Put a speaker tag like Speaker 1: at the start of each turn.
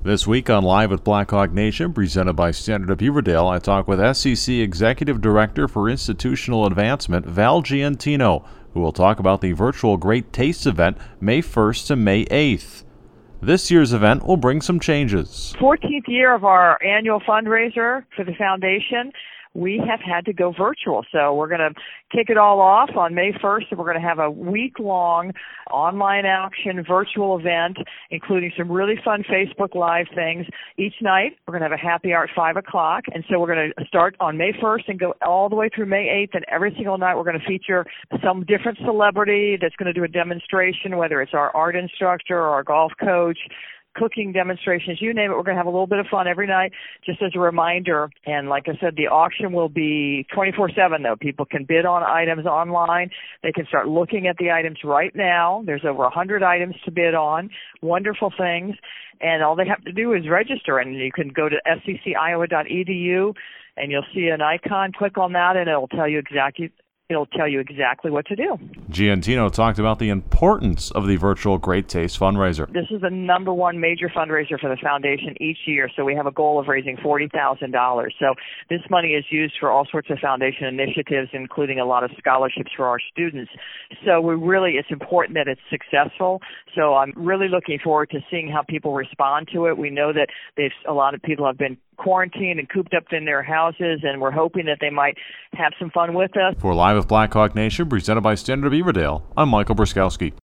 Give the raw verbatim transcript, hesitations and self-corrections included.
Speaker 1: This week on Live with Blackhawk Nation, presented by Standard of Beaverdale, I talk with S C C Executive Director for Institutional Advancement, Val Giantino, who will talk about the virtual Great Taste event May first to May eighth. This year's event will bring some changes.
Speaker 2: fourteenth year of our annual fundraiser for the foundation. We have had to go virtual. So we're going to kick it all off on May first, and we're going to have a week-long online action virtual event, including some really fun Facebook Live things. Each night, we're going to have a happy hour at five o'clock, and so we're going to start on May first and go all the way through May eighth, and every single night we're going to feature some different celebrity that's going to do a demonstration, whether it's our art instructor or our golf coach, cooking demonstrations, you name it. We're going to have a little bit of fun every night, just as a reminder. And like I said, the auction will be twenty-four seven, though. People can bid on items online. They can start looking at the items right now. There's over one hundred items to bid on, wonderful things. And all they have to do is register, and you can go to s c c iowa dot e d u, and you'll see an icon. Click on that, and it'll tell you exactly It'll tell you exactly what to do.
Speaker 1: Giantino talked about the importance of the virtual Great Taste fundraiser.
Speaker 2: This is the number one major fundraiser for the foundation each year, so we have a goal of raising forty thousand dollars. So this money is used for all sorts of foundation initiatives, including a lot of scholarships for our students. So we really, it's important that it's successful. So I'm really looking forward to seeing how people respond to it. We know that there's a lot of people have been quarantined and cooped up in their houses, and we're hoping that they might have some fun with us.
Speaker 1: For Live with Blackhawk Nation, presented by Standard of Beaverdale, I'm Michael Bruskowski.